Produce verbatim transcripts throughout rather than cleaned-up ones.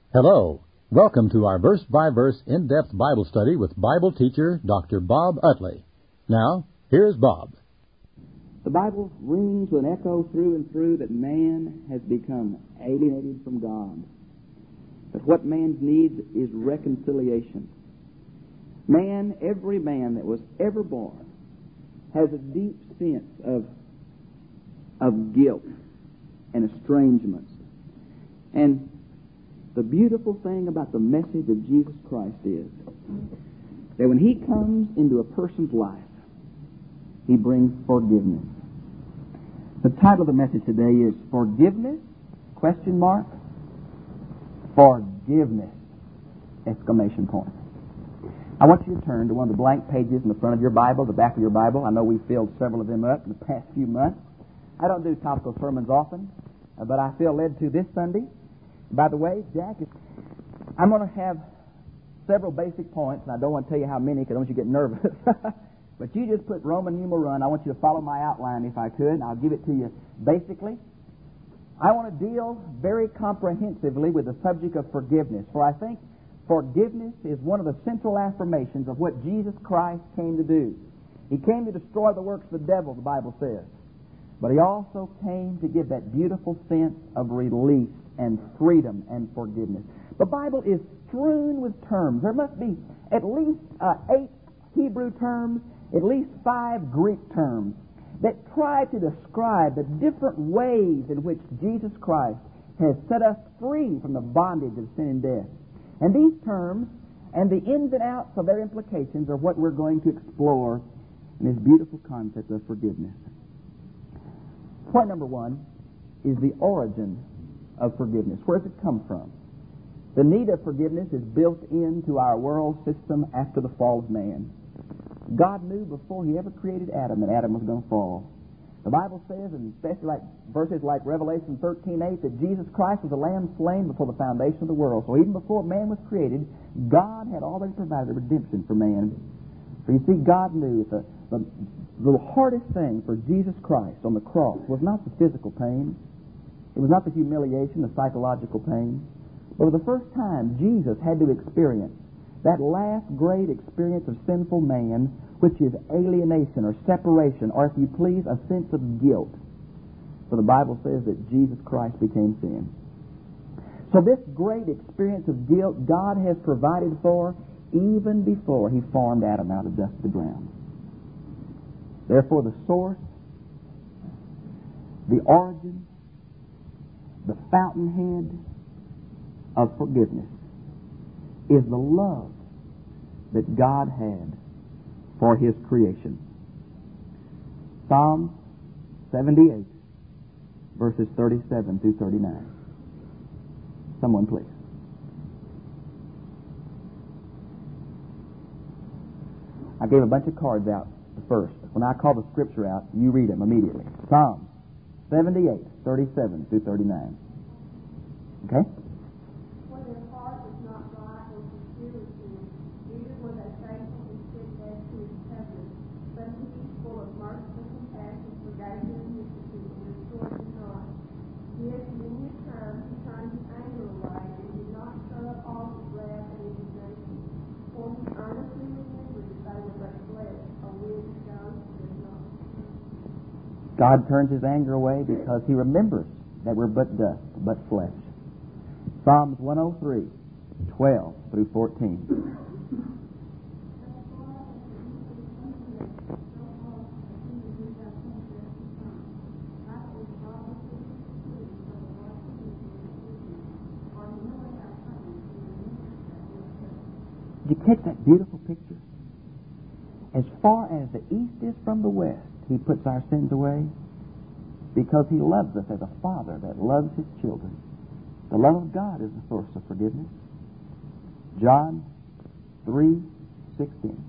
Hello. Welcome to our verse-by-verse in-depth Bible study with Bible teacher Doctor Bob Utley. Now, here's Bob. The Bible rings with an echo through and through that man has become alienated from God. That what man needs is reconciliation. Man, every man that was ever born, has a deep sense of, of guilt and estrangement. And the beautiful thing about the message of Jesus Christ is that when He comes into a person's life, He brings forgiveness. The title of the message today is Forgiveness, question mark, Forgiveness, exclamation point. I want you to turn to one of the blank pages in the front of your Bible, the back of your Bible. I know we've filled several of them up in the past few months. I don't do topical sermons often, uh, but I feel led to this Sunday. By the way, Jack, I'm going to have several basic points, and I don't want to tell you how many because I don't want you to get nervous. But you just put Roman numeral one. I want you to follow my outline if I could, and I'll give it to you basically. I want to deal very comprehensively with the subject of forgiveness, for I think forgiveness is one of the central affirmations of what Jesus Christ came to do. He came to destroy the works of the devil, the Bible says. But He also came to give that beautiful sense of release and freedom and forgiveness. The Bible is strewn with terms. There must be at least uh, eight Hebrew terms, at least five Greek terms that try to describe the different ways in which Jesus Christ has set us free from the bondage of sin and death. And these terms and the ins and outs of their implications are what we're going to explore in this beautiful concept of forgiveness. Point number one is the origin of forgiveness. Where does it come from? The need of forgiveness is built into our world system after the fall of man. God knew before He ever created Adam that Adam was going to fall. The Bible says, and especially like verses like Revelation thirteen eight, that Jesus Christ was a lamb slain before the foundation of the world. So even before man was created, God had already provided redemption for man. So you see, God knew that the, the, the hardest thing for Jesus Christ on the cross was not the physical pain. It was not the humiliation, the psychological pain. But for the first time, Jesus had to experience that last great experience of sinful man, which is alienation or separation, or if you please, a sense of guilt. For the Bible says that Jesus Christ became sin. So this great experience of guilt God has provided for even before He formed Adam out of dust of the ground. Therefore, the source, the origin, the fountainhead of forgiveness is the love that God had for His creation. Psalm seventy-eight, verses thirty-seven through thirty-nine. Someone please. I gave a bunch of cards out first. When I call the scripture out, you read them immediately. Psalm seventy-eight, thirty-seven through thirty-nine. Okay? For their heart is not right or sincere with Him, neither were they faithful and steadfast to His covenant. But He, full of mercy and compassion, forgave their iniquity and restored them not. Yet many a time He turned His anger away and did not stir up all His wrath and indignation. For He earnestly remembered that they were but flesh, a wind goes and does not return. God turns His anger away because He remembers that we're but dust, but flesh. Psalms one oh three, twelve through fourteen. Did you catch that beautiful picture? As far as the east is from the west, He puts our sins away because He loves us as a father that loves his children. The love of God is the source of forgiveness. John three sixteen.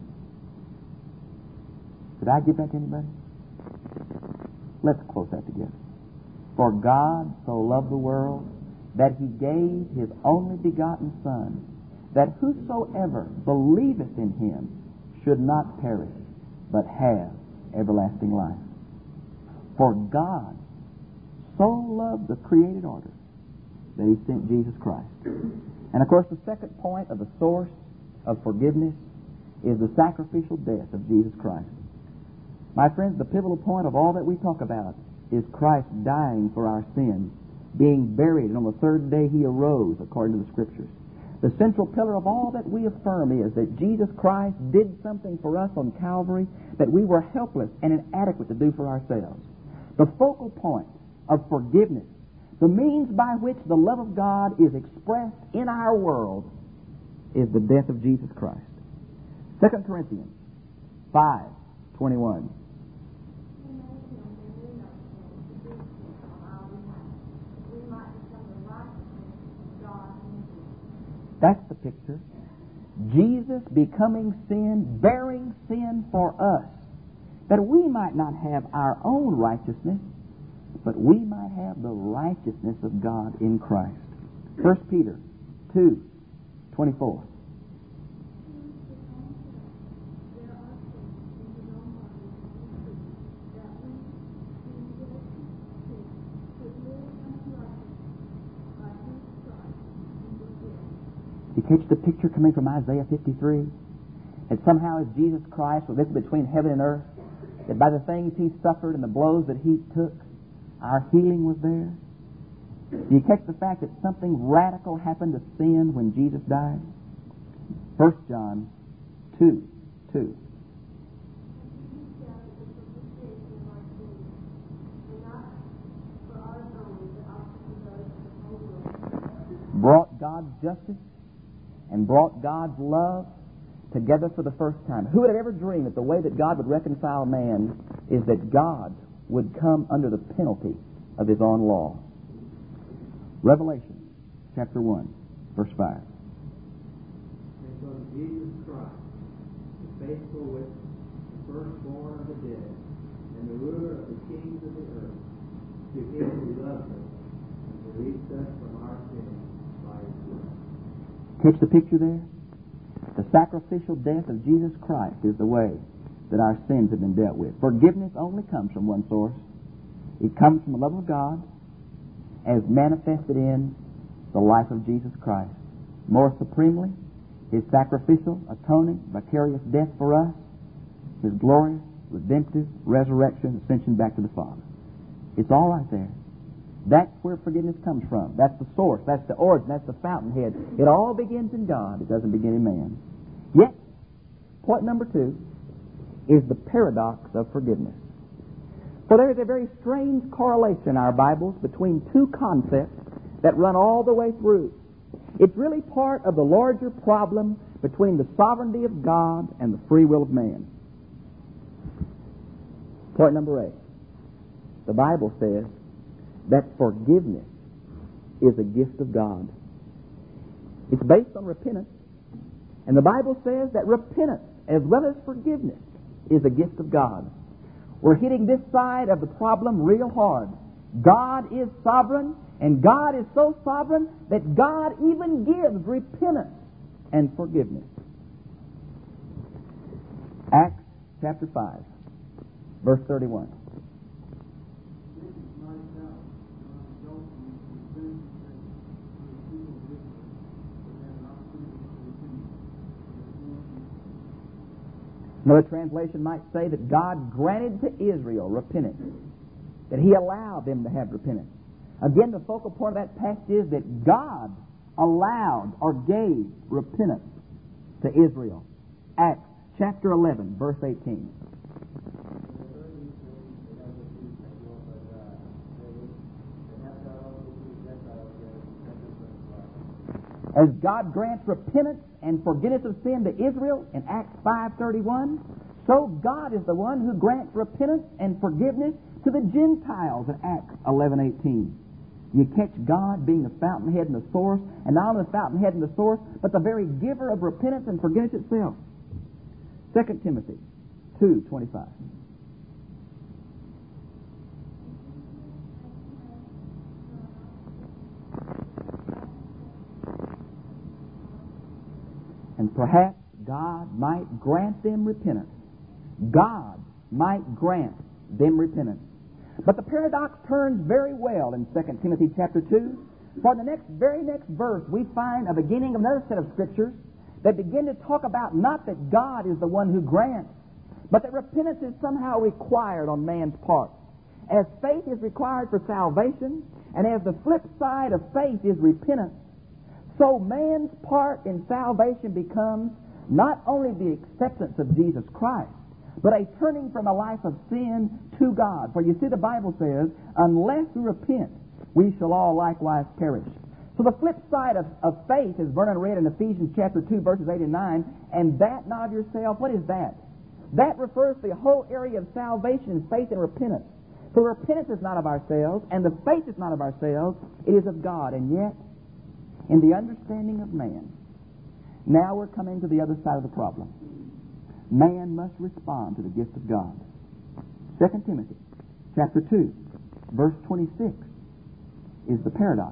Did I give that to anybody? Let's quote that together. For God so loved the world that He gave His only begotten Son, that whosoever believeth in Him should not perish, but have everlasting life. For God so loved the created order that He sent Jesus Christ. And of course, the second point of the source of forgiveness is the sacrificial death of Jesus Christ. My friends, the pivotal point of all that we talk about is Christ dying for our sins, being buried, and on the third day He arose, according to the Scriptures. The central pillar of all that we affirm is that Jesus Christ did something for us on Calvary that we were helpless and inadequate to do for ourselves. The focal point of forgiveness, the means by which the love of God is expressed in our world, is the death of Jesus Christ. Second Corinthians five twenty-one. That's the picture. Jesus becoming sin, bearing sin for us, that we might not have our own righteousness, but we might have the righteousness of God in Christ. First Peter two twenty-four. You catch the picture coming from Isaiah fifty-three? That somehow as Jesus Christ was this between heaven and earth, that by the things He suffered and the blows that He took, our healing was there. Do you catch the fact that something radical happened to sin when Jesus died? First John two two. Brought God's justice and brought God's love together for the first time. Who would have ever dreamed that the way that God would reconcile man is that God would come under the penalty of His own law? Revelation chapter one, verse five. And from Jesus Christ, the faithful witness, the firstborn of the dead, and the ruler of the kings of the earth, to Him who loves us and released us from our sins by His blood. Catch the picture there? The sacrificial death of Jesus Christ is the way that our sins have been dealt with. Forgiveness only comes from one source. It comes from the love of God as manifested in the life of Jesus Christ. More supremely, His sacrificial, atoning, vicarious death for us, His glorious, redemptive, resurrection, ascension back to the Father. It's all right there. That's where forgiveness comes from. That's the source. That's the origin. That's the fountainhead. It all begins in God. It doesn't begin in man. Yet, point number two is the paradox of forgiveness. For there is a very strange correlation in our Bibles between two concepts that run all the way through. It's really part of the larger problem between the sovereignty of God and the free will of man. Point number eight. The Bible says that forgiveness is a gift of God. It's based on repentance. And the Bible says that repentance, as well as forgiveness, is a gift of God. We're hitting this side of the problem real hard. God is sovereign, and God is so sovereign that God even gives repentance and forgiveness. Acts chapter five, verse thirty-one. Another translation might say that God granted to Israel repentance, that He allowed them to have repentance. Again, the focal point of that passage is that God allowed or gave repentance to Israel. Acts chapter eleven, verse eighteen. As God grants repentance and forgiveness of sin to Israel in Acts five thirty-one, so God is the one who grants repentance and forgiveness to the Gentiles in Acts eleven eighteen. You catch God being the fountainhead and the source, and not only the fountainhead and the source, but the very giver of repentance and forgiveness itself. Second Timothy two twenty-five. And perhaps God might grant them repentance. God might grant them repentance. But the paradox turns very well in Second Timothy chapter two. For the next, very next verse, we find a beginning of another set of scriptures that begin to talk about not that God is the one who grants, but that repentance is somehow required on man's part. As faith is required for salvation, and as the flip side of faith is repentance, so man's part in salvation becomes not only the acceptance of Jesus Christ, but a turning from a life of sin to God. For you see, the Bible says, unless we repent, we shall all likewise perish. So the flip side of, of faith, as Vernon read in Ephesians chapter two, verses eight and nine, and that not of yourself, what is that? That refers to the whole area of salvation, faith, and repentance. So repentance is not of ourselves, and the faith is not of ourselves, it is of God. And yet, in the understanding of man, now we're coming to the other side of the problem. Man must respond to the gift of God. Second Timothy chapter two, verse twenty-six is the paradox.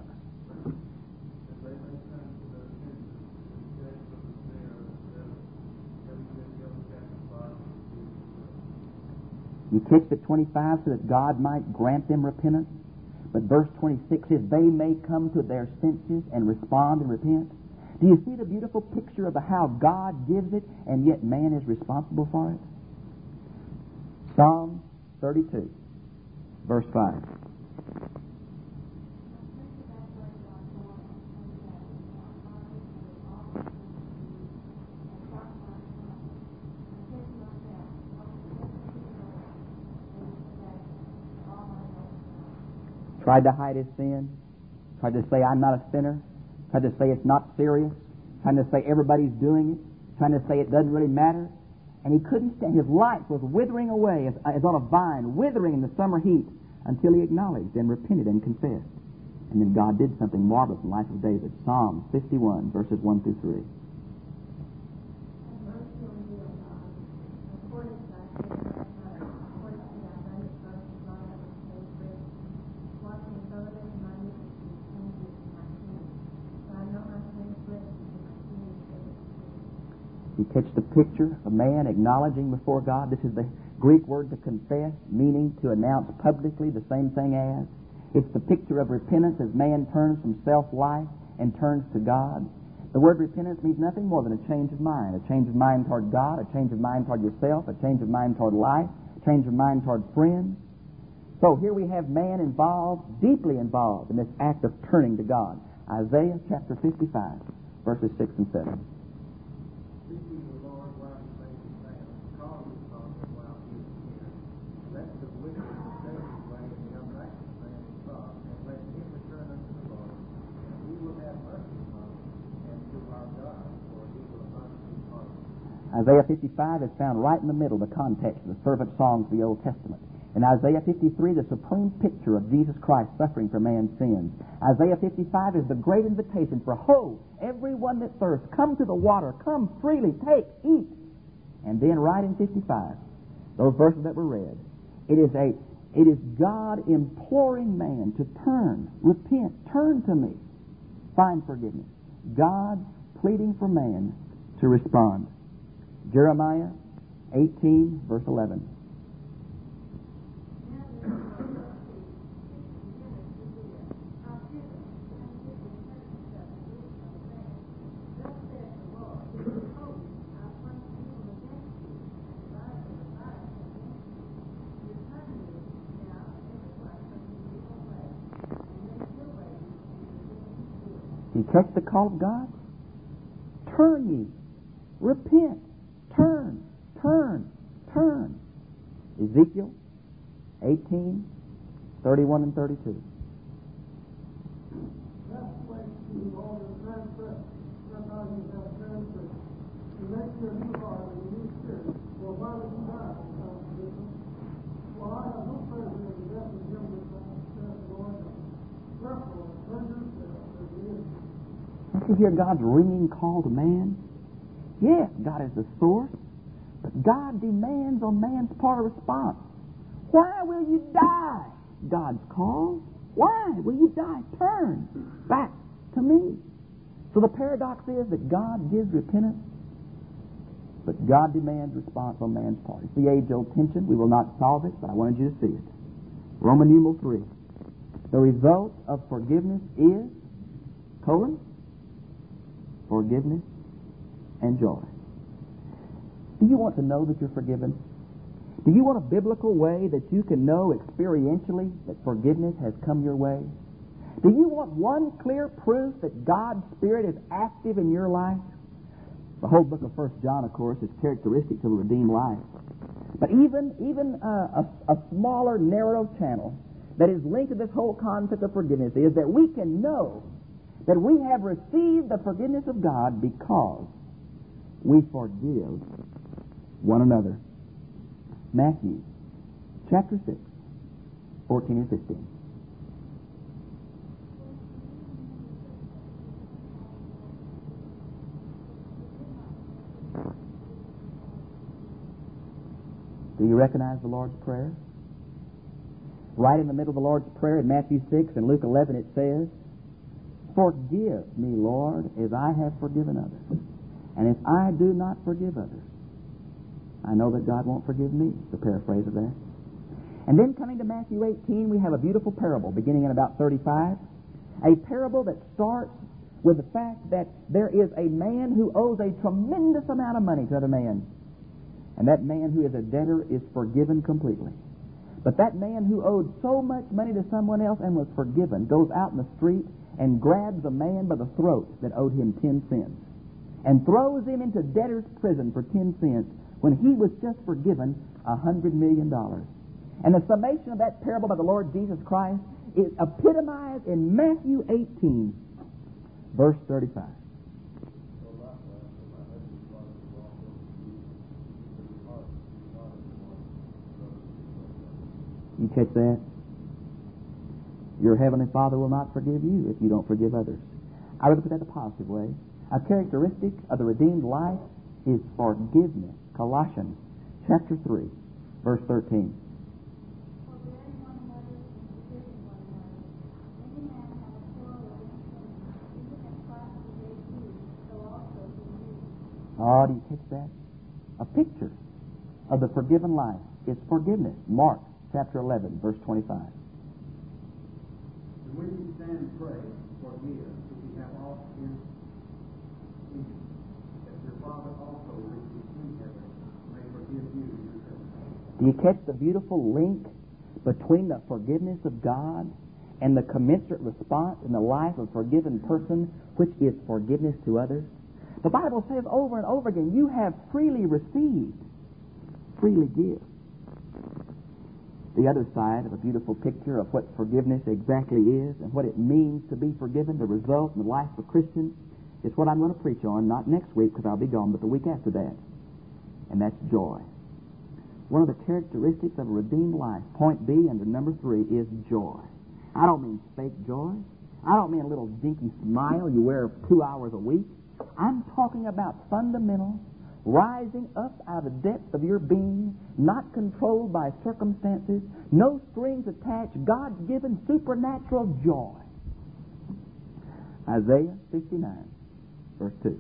You catch that twenty-five, so that God might grant them repentance. But verse twenty-six says, they may come to their senses and respond and repent. Do you see the beautiful picture of how God gives it, and yet man is responsible for it? Psalm thirty-two, verse five. Tried to hide his sin, tried to say, I'm not a sinner, tried to say it's not serious, trying to say everybody's doing it, trying to say it doesn't really matter. And he couldn't stand. His life was withering away as, as on a vine, withering in the summer heat, until he acknowledged and repented and confessed. And then God did something marvelous in the life of David. Psalm fifty-one, verses one through three. You catch the picture of man acknowledging before God. This is the Greek word to confess, meaning to announce publicly, the same thing as. It's the picture of repentance as man turns from self-life and turns to God. The word repentance means nothing more than a change of mind. A change of mind toward God, a change of mind toward yourself, a change of mind toward life, a change of mind toward friends. So here we have man involved, deeply involved in this act of turning to God. Isaiah chapter fifty-five, verses six and seven. Isaiah fifty-five is found right in the middle of the context of the servant songs of the Old Testament. In Isaiah fifty-three, the supreme picture of Jesus Christ suffering for man's sins. Isaiah fifty-five is the great invitation for, ho, everyone that thirsts, come to the water, come freely, take, eat. And then right in fifty-five, those verses that were read, it is a, it is God imploring man to turn, repent, turn to me, find forgiveness. God pleading for man to respond. Jeremiah eighteen, verse eleven. You catch the call of God? Turn ye, repent, turn, turn, turn. Ezekiel eighteen, thirty-one and thirty-two. Don't you hear God's ringing call to man? Yes, God is the source, but God demands on man's part a response. Why will you die? God's call. Why will you die? Turn back to me. So the paradox is that God gives repentance, but God demands response on man's part. It's the age-old tension. We will not solve it, but I wanted you to see it. Roman numeral three. The result of forgiveness is colon, forgiveness, and joy. Do you want to know that you're forgiven? Do you want a biblical way that you can know experientially that forgiveness has come your way? Do you want one clear proof that God's Spirit is active in your life? The whole book of First John, of course, is characteristics of a redeemed life. But even, even uh, a, a smaller, narrow channel that is linked to this whole concept of forgiveness is that we can know that we have received the forgiveness of God because we forgive one another. Matthew chapter six, fourteen and fifteen. Do you recognize the Lord's Prayer? Right in the middle of the Lord's Prayer in Matthew six and Luke eleven it says, "Forgive me, Lord, as I have forgiven others. And if I do not forgive others, I know that God won't forgive me." The paraphrase of that. And then coming to Matthew eighteen, we have a beautiful parable beginning in about thirty-five. A parable that starts with the fact that there is a man who owes a tremendous amount of money to another man. And that man who is a debtor is forgiven completely. But that man who owed so much money to someone else and was forgiven goes out in the street and grabs a man by the throat that owed him ten cents and throws him into debtor's prison for ten cents when he was just forgiven a hundred million dollars. And the summation of that parable by the Lord Jesus Christ is epitomized in Matthew eighteen, verse thirty-five. You catch that? Your Heavenly Father will not forgive you if you don't forgive others. I would put that a positive way. A characteristic of the redeemed life is forgiveness. Colossians chapter three, verse thirteen. Oh, do you catch that? A picture of the forgiven life is forgiveness. Mark chapter eleven, verse twenty-five. And when you stand and pray, forgive if you have aught against each, that your Father also, which is in heaven, may forgive you your trespasses. Do you catch the beautiful link between the forgiveness of God and the commensurate response in the life of a forgiven person, which is forgiveness to others? The Bible says over and over again, you have freely received, freely give. The other side of a beautiful picture of what forgiveness exactly is and what it means to be forgiven, the result in the life of a Christian, is what I'm going to preach on, not next week because I'll be gone, but the week after that. And that's joy. One of the characteristics of a redeemed life, point B under number three, is joy. I don't mean fake joy. I don't mean a little dinky smile you wear two hours a week. I'm talking about fundamental, rising up out of the depths of your being, not controlled by circumstances, no strings attached, God-given supernatural joy. Isaiah fifty-nine, verse two.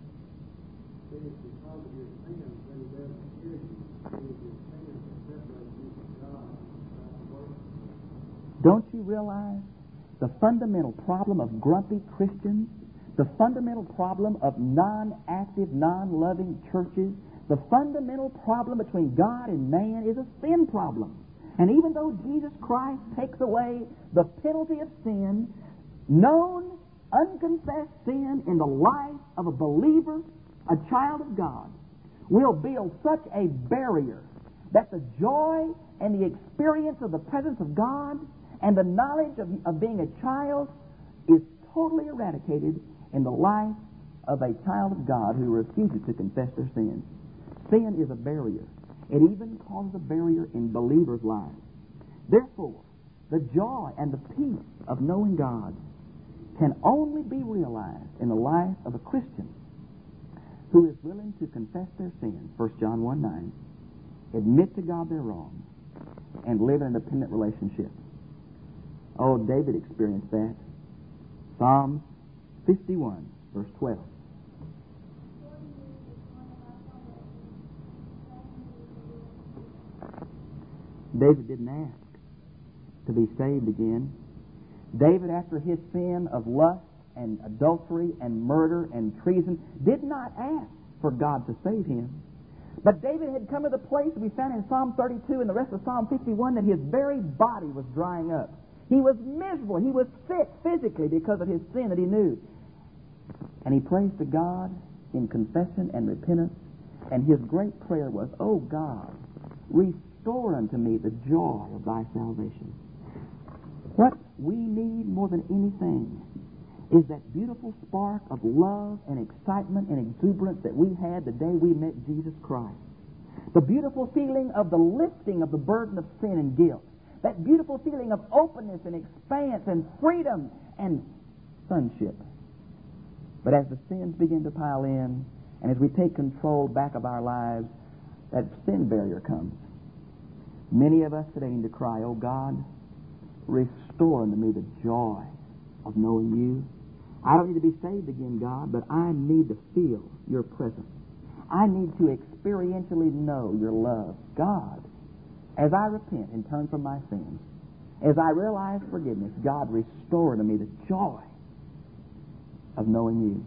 Don't you realize the fundamental problem of grumpy Christians, the fundamental problem of non-active, non-loving churches, the fundamental problem between God and man is a sin problem. And even though Jesus Christ takes away the penalty of sin, known, unconfessed sin in the life of a believer, a child of God, will build such a barrier that the joy and the experience of the presence of God and the knowledge of, of being a child is totally eradicated in the life of a child of God who refuses to confess their sins. Sin is a barrier. It even causes a barrier in believers' lives. Therefore, the joy and the peace of knowing God can only be realized in the life of a Christian who is willing to confess their sins, First John one nine, admit to God their wrongs, and live in a dependent relationship. Oh, David experienced that. Psalm fifty-one, verse twelve. David didn't ask to be saved again. David, after his sin of lust and adultery and murder and treason, did not ask for God to save him. But David had come to the place that we found in Psalm thirty-two and the rest of Psalm fifty-one that his very body was drying up. He was miserable. He was sick physically because of his sin that he knew. And he prays to God in confession and repentance. And his great prayer was, "O God, restore unto me the joy of thy salvation." What we need more than anything is that beautiful spark of love and excitement and exuberance that we had the day we met Jesus Christ. The beautiful feeling of the lifting of the burden of sin and guilt. That beautiful feeling of openness and expanse and freedom and sonship. But as the sins begin to pile in, and as we take control back of our lives, that sin barrier comes. Many of us today need to cry, "Oh God, restore unto me the joy of knowing you." I don't need to be saved again, God, but I need to feel your presence. I need to experientially know your love. God, as I repent and turn from my sins, as I realize forgiveness, God, restore to me the joy of knowing you.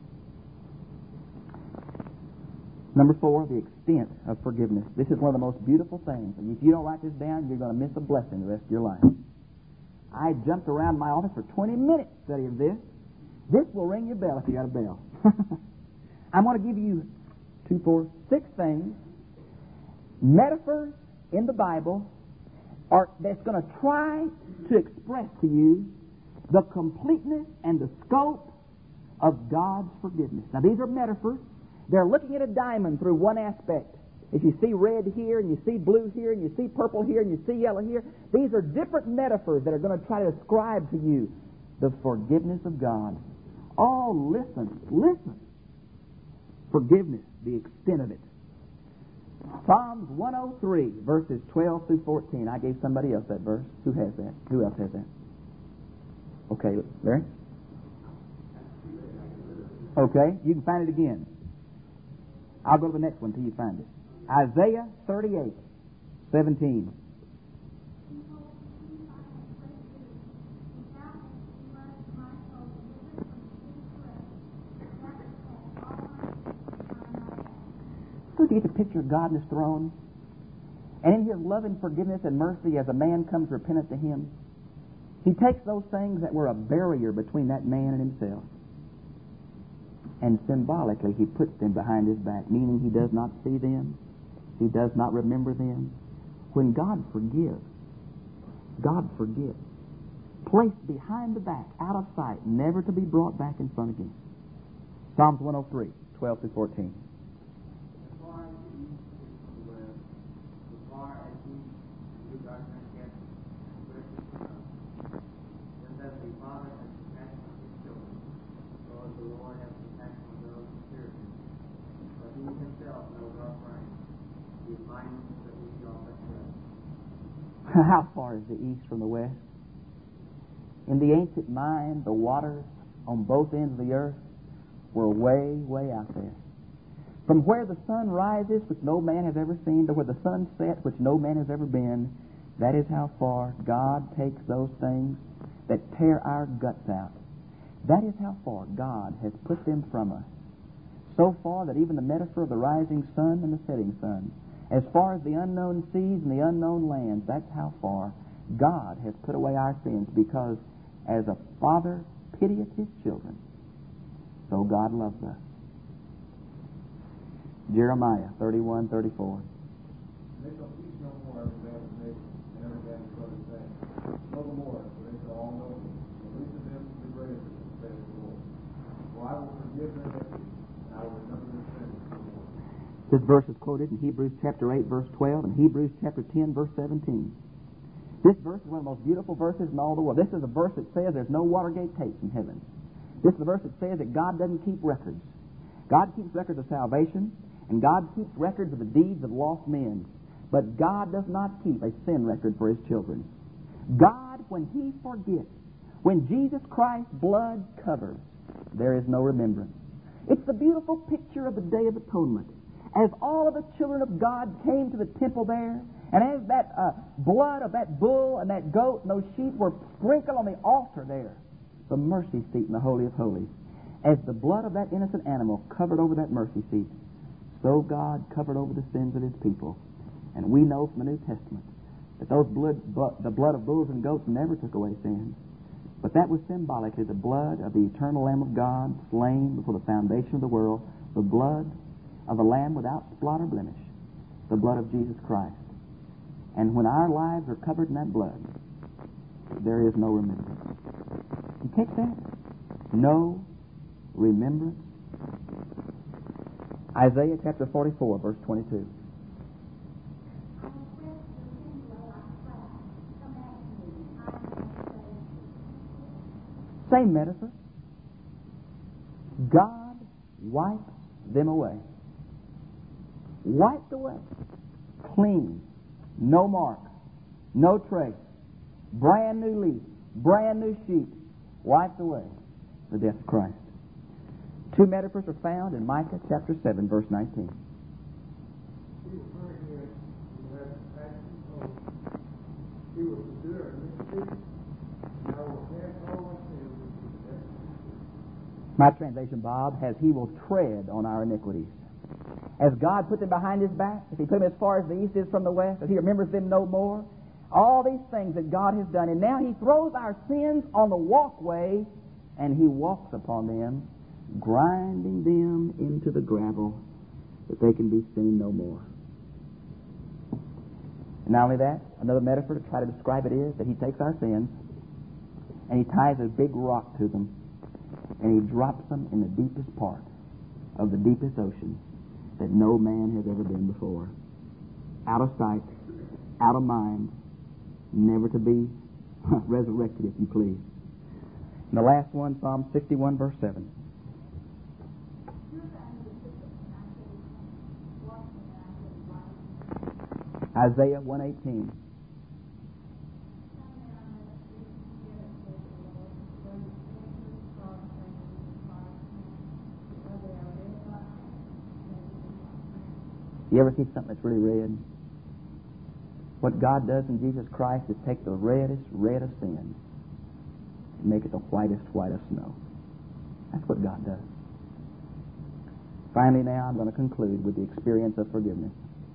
Number four, the extent of forgiveness. This is one of the most beautiful things. And if you don't write this down, you're going to miss a blessing the rest of your life. I jumped around my office for twenty minutes studying this. This will ring your bell if you got a bell. I'm going to give you two, four, six things, metaphors in the Bible, are, that's going to try to express to you the completeness and the scope of God's forgiveness. Now, these are metaphors. They're looking at a diamond through one aspect. If you see red here, and you see blue here, and you see purple here, and you see yellow here, these are different metaphors that are going to try to describe to you the forgiveness of God. Oh, listen, listen. Forgiveness, the extent of it. Psalms one oh three, verses twelve through fourteen. I gave somebody else that verse. Who has that? Who else has that? Okay, Larry? Okay, you can find it again. I'll go to the next one until you find it. Isaiah thirty-eight, seventeen. So you get the picture of God in His throne, and in His loving forgiveness and mercy, as a man comes repentant to Him, He takes those things that were a barrier between that man and himself, and symbolically He puts them behind his back, meaning He does not see them, He does not remember them. When God forgives, God forgives. Placed behind the back, out of sight, never to be brought back in front again. Psalms one oh three, twelve through fourteen. As far as the east is from the west, as far as the east are transgressed, just as the Father has compassion on His children, so as the Lord has compassion on those who fear Him. But He Himself knows our frame. He is mindful that we shall transgress. How far is the east from the west? In the ancient mind, the waters on both ends of the earth were way, way out there. From where the sun rises, which no man has ever seen, to where the sun sets, which no man has ever been, that is how far God takes those things that tear our guts out. That is how far God has put them from us. So far that even the metaphor of the rising sun and the setting sun, as far as the unknown seas and the unknown lands, that's how far God has put away our sins, because as a father pitieth his children, so God loves us. Jeremiah thirty-one, thirty-four. They shall teach no more every man his neighbor, and every man his brother's name. No more, for they shall all know me. The least of them to the greatest, saith the Lord. For I will forgive their iniquity, and I will remember their sins no more. This verse is quoted in Hebrews chapter eight, verse twelve, and Hebrews chapter ten, verse seventeen. This verse is one of the most beautiful verses in all the world. This is a verse that says there's no Watergate tapes in heaven. This is a verse that says that God doesn't keep records. God keeps records of salvation, and God keeps records of the deeds of lost men. But God does not keep a sin record for His children. God, when He forgets, when Jesus Christ's blood covers, there is no remembrance. It's the beautiful picture of the Day of Atonement. As all of the children of God came to the temple there, and as that uh, blood of that bull and that goat and those sheep were sprinkled on the altar there, the mercy seat in the Holy of Holies. As the blood of that innocent animal covered over that mercy seat, so God covered over the sins of His people. And we know from the New Testament that those blood, blood, the blood of bulls and goats never took away sins. But that was symbolically the blood of the eternal Lamb of God, slain before the foundation of the world, the blood of a Lamb without spot or blemish, the blood of Jesus Christ. And when our lives are covered in that blood, there is no remembrance. You catch that? No remembrance. Isaiah chapter forty-four, verse twenty-two. Same metaphor. God wipes them away. Wiped away. Clean. No mark. No trace. Brand new leaf. Brand new sheet. Wiped away. The death of Christ. Two metaphors are found in Micah chapter seven, verse nineteen. My translation, Bob, has He will tread on our iniquities. As God put them behind His back, if He put them as far as the east is from the west, if He remembers them no more, all these things that God has done, and now He throws our sins on the walkway, and He walks upon them, grinding them into the gravel, that they can be seen no more. And not only that, another metaphor to try to describe it is that He takes our sins, and He ties a big rock to them, and He drops them in the deepest part of the deepest ocean that no man has ever been before. Out of sight, out of mind, never to be resurrected, if you please. And the last one, Psalm sixty-one, verse seven. Isaiah one eighteen. You ever see something that's really red? What God does in Jesus Christ is take the reddest red of sin and make it the whitest white of snow. That's what God does. Finally, now I'm going to conclude with the experience of forgiveness.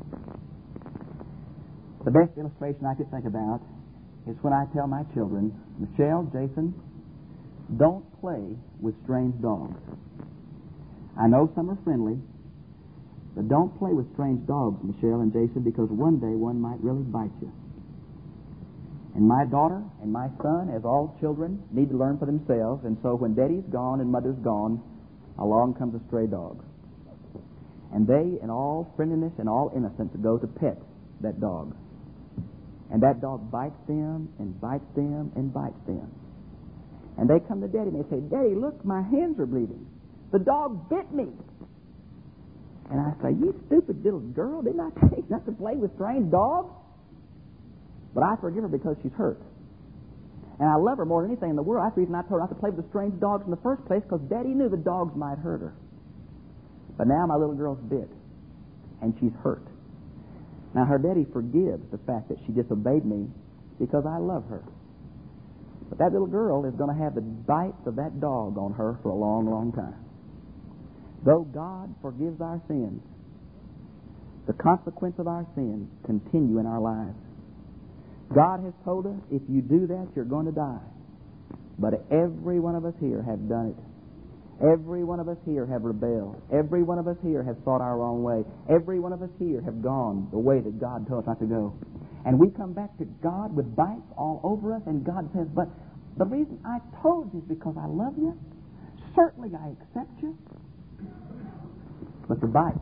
The best illustration I could think about is when I tell my children, Michelle, Jason, don't play with strange dogs. I know some are friendly, but don't play with strange dogs, Michelle and Jason, because one day one might really bite you. And my daughter and my son, as all children, need to learn for themselves, and so when daddy's gone and mother's gone, along comes a stray dog. And they, in all friendliness and all innocence, go to pet that dog. And that dog bites them and bites them and bites them. And they come to Daddy and they say, Daddy, look, my hands are bleeding. The dog bit me. And I say, you stupid little girl, didn't I tell you not to play with strange dogs? But I forgive her because she's hurt. And I love her more than anything in the world. That's the reason I told her not to play with the strange dogs in the first place, because Daddy knew the dogs might hurt her. But now my little girl's bit, and she's hurt. Now her daddy forgives the fact that she disobeyed me because I love her. But that little girl is going to have the bites of that dog on her for a long, long time. Though God forgives our sins, the consequence of our sins continue in our lives. God has told us, if you do that, you're going to die. But every one of us here have done it. Every one of us here have rebelled. Every one of us here have thought our own way. Every one of us here have gone the way that God told us not to go. And we come back to God with bites all over us, and God says, but the reason I told you is because I love you. Certainly I accept you. But the bites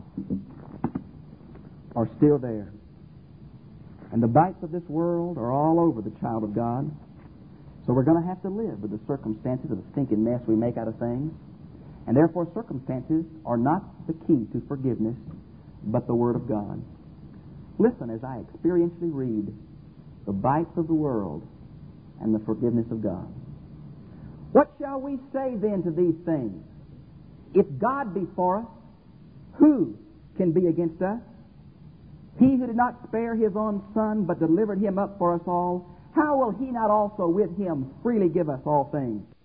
are still there. And the bites of this world are all over the child of God. So we're going to have to live with the circumstances of the stinking mess we make out of things. And therefore circumstances are not the key to forgiveness, but the Word of God. Listen as I experientially read the bites of the world and the forgiveness of God. What shall we say then to these things? If God be for us, who can be against us? He who did not spare His own Son, but delivered Him up for us all, how will He not also with Him freely give us all things?